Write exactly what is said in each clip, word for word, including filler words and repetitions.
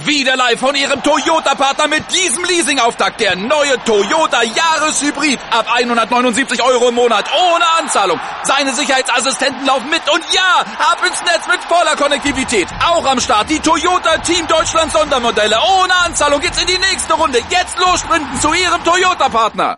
Wieder live von Ihrem Toyota-Partner mit diesem Leasing-Auftakt. Der neue Toyota Jahreshybrid. Ab hundertneunundsiebzig Euro im Monat. Ohne Anzahlung. Seine Sicherheitsassistenten laufen mit. Und ja, ab ins Netz mit voller Konnektivität. Auch am Start die Toyota Team Deutschland Sondermodelle. Ohne Anzahlung geht's in die nächste Runde. Jetzt los sprinten zu Ihrem Toyota-Partner.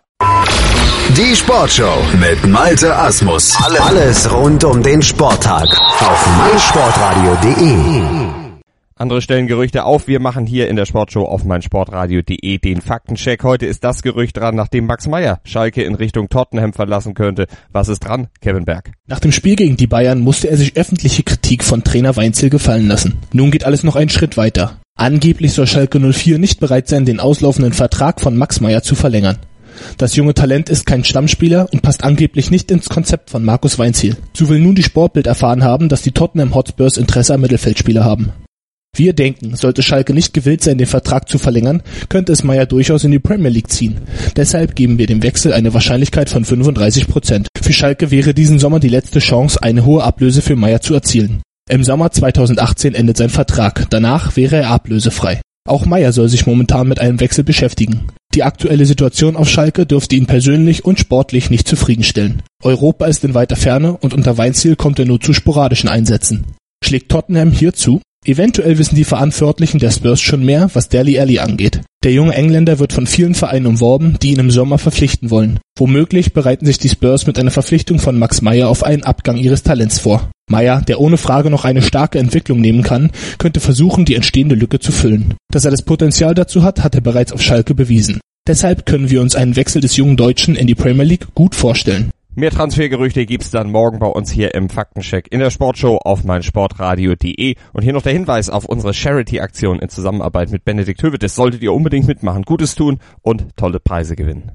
Die Sportshow mit Malte Asmus. Alles rund um den Sporttag auf meinsportradio punkt de. Andere stellen Gerüchte auf. Wir machen hier in der Sportshow auf meinsportradio punkt de den Faktencheck. Heute ist das Gerücht dran, nachdem Max Meyer Schalke in Richtung Tottenham verlassen könnte. Was ist dran, Kevin Berg? Nach dem Spiel gegen die Bayern musste er sich öffentliche Kritik von Trainer Weinziel gefallen lassen. Nun geht alles noch einen Schritt weiter. Angeblich soll Schalke null vier nicht bereit sein, den auslaufenden Vertrag von Max Meyer zu verlängern. Das junge Talent ist kein Stammspieler und passt angeblich nicht ins Konzept von Markus Weinziel. So will nun die Sportbild erfahren haben, dass die Tottenham Hotspurs Interesse am Mittelfeldspieler haben. Wir denken, sollte Schalke nicht gewillt sein, den Vertrag zu verlängern, könnte es Meyer durchaus in die Premier League ziehen. Deshalb geben wir dem Wechsel eine Wahrscheinlichkeit von fünfunddreißig Prozent. Für Schalke wäre diesen Sommer die letzte Chance, eine hohe Ablöse für Meyer zu erzielen. Im Sommer zweitausendachtzehn endet sein Vertrag, danach wäre er ablösefrei. Auch Meyer soll sich momentan mit einem Wechsel beschäftigen. Die aktuelle Situation auf Schalke dürfte ihn persönlich und sportlich nicht zufriedenstellen. Europa ist in weiter Ferne und unter Weinziel kommt er nur zu sporadischen Einsätzen. Schlägt Tottenham hier zu? Eventuell wissen die Verantwortlichen der Spurs schon mehr, was Dele Alli angeht. Der junge Engländer wird von vielen Vereinen umworben, die ihn im Sommer verpflichten wollen. Womöglich bereiten sich die Spurs mit einer Verpflichtung von Max Meyer auf einen Abgang ihres Talents vor. Meyer, der ohne Frage noch eine starke Entwicklung nehmen kann, könnte versuchen, die entstehende Lücke zu füllen. Dass er das Potenzial dazu hat, hat er bereits auf Schalke bewiesen. Deshalb können wir uns einen Wechsel des jungen Deutschen in die Premier League gut vorstellen. Mehr Transfergerüchte gibt's dann morgen bei uns hier im Faktencheck in der Sportshow auf meinsportradio punkt de. Und hier noch der Hinweis auf unsere Charity-Aktion in Zusammenarbeit mit Benedikt Hövedes. Solltet ihr unbedingt mitmachen, Gutes tun und tolle Preise gewinnen.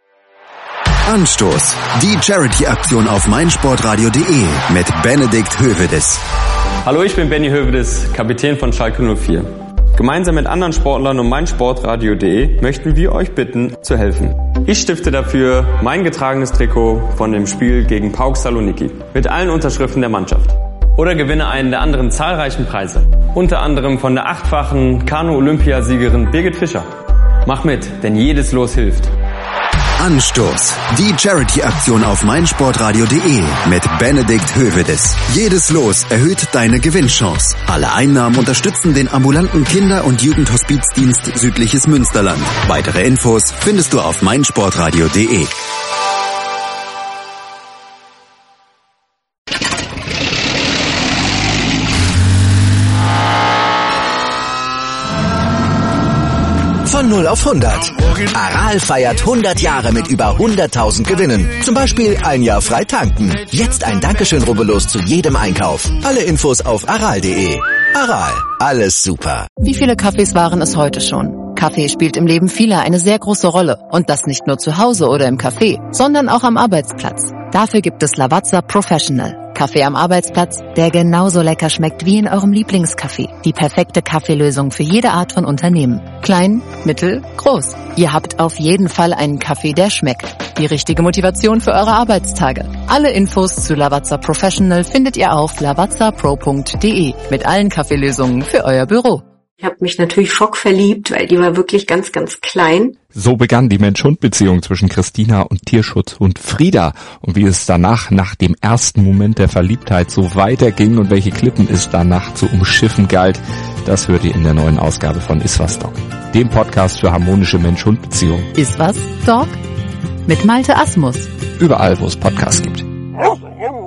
Anstoß. Die Charity-Aktion auf meinsportradio punkt de mit Benedikt Hövedes. Hallo, ich bin Benny Hövedes, Kapitän von Schalke null vier. Gemeinsam mit anderen Sportlern und meinsportradio punkt de möchten wir euch bitten, zu helfen. Ich stifte dafür mein getragenes Trikot von dem Spiel gegen PAOK Saloniki mit allen Unterschriften der Mannschaft. Oder gewinne einen der anderen zahlreichen Preise. Unter anderem von der achtfachen Kanu-Olympiasiegerin Birgit Fischer. Mach mit, denn jedes Los hilft. Anstoß. Die Charity-Aktion auf meinsportradio punkt de mit Benedikt Hövedes. Jedes Los erhöht deine Gewinnchance. Alle Einnahmen unterstützen den ambulanten Kinder- und Jugendhospizdienst Südliches Münsterland. Weitere Infos findest du auf meinsportradio punkt de. Von null auf hundert. Aral feiert hundert Jahre mit über hunderttausend Gewinnen. Zum Beispiel ein Jahr frei tanken. Jetzt ein Dankeschön, rubbellos zu jedem Einkauf. Alle Infos auf aral punkt de. Aral, alles super. Wie viele Kaffees waren es heute schon? Kaffee spielt im Leben vieler eine sehr große Rolle. Und das nicht nur zu Hause oder im Café, sondern auch am Arbeitsplatz. Dafür gibt es Lavazza Professional. Kaffee am Arbeitsplatz, der genauso lecker schmeckt wie in eurem Lieblingscafé. Die perfekte Kaffeelösung für jede Art von Unternehmen. Klein, mittel, groß. Ihr habt auf jeden Fall einen Kaffee, der schmeckt. Die richtige Motivation für eure Arbeitstage. Alle Infos zu Lavazza Professional findet ihr auf lavazza pro punkt de mit allen Kaffeelösungen für euer Büro. Ich habe mich natürlich schockverliebt, weil die war wirklich ganz, ganz klein. So begann die Mensch-Hund-Beziehung zwischen Christina und Tierschutzhund Frieda. Und wie es danach, nach dem ersten Moment der Verliebtheit, so weiterging und welche Klippen es danach zu umschiffen galt, das hört ihr in der neuen Ausgabe von Iswas Dog, dem Podcast für harmonische Mensch-Hund-Beziehungen. Iswas Dog? Mit Malte Asmus. Überall, wo es Podcasts gibt.